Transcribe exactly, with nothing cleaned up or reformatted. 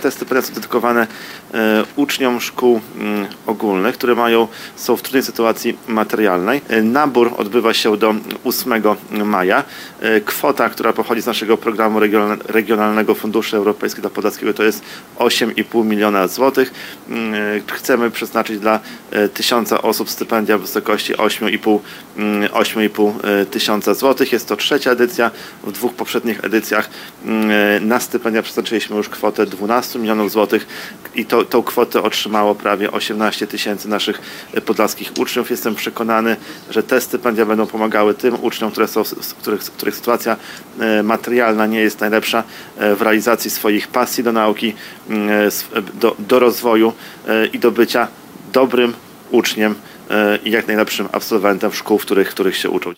Te stypendia są dedykowane e, uczniom szkół m, ogólnych, które mają, są w trudnej sytuacji materialnej. E, nabór odbywa się do ósmego maja. E, kwota, która pochodzi z naszego programu regional, Regionalnego Funduszu Europejskiego dla Podlaskiego, to jest osiem i pół miliona złotych. E, chcemy przeznaczyć dla e, tysiąca osób stypendia w wysokości osiem i pół tysiąca złotych. Jest to trzecia edycja. W dwóch poprzednich edycjach e, na stypendia przeznaczyliśmy już kwotę dwunastu milionów złotych i to, tą kwotę otrzymało prawie osiemnaście tysięcy naszych podlaskich uczniów. Jestem przekonany, że te stypendia będą pomagały tym uczniom, które są, których, których sytuacja materialna nie jest najlepsza, w realizacji swoich pasji do nauki, do, do rozwoju i do bycia dobrym uczniem i jak najlepszym absolwentem szkół, w których, w których się uczą.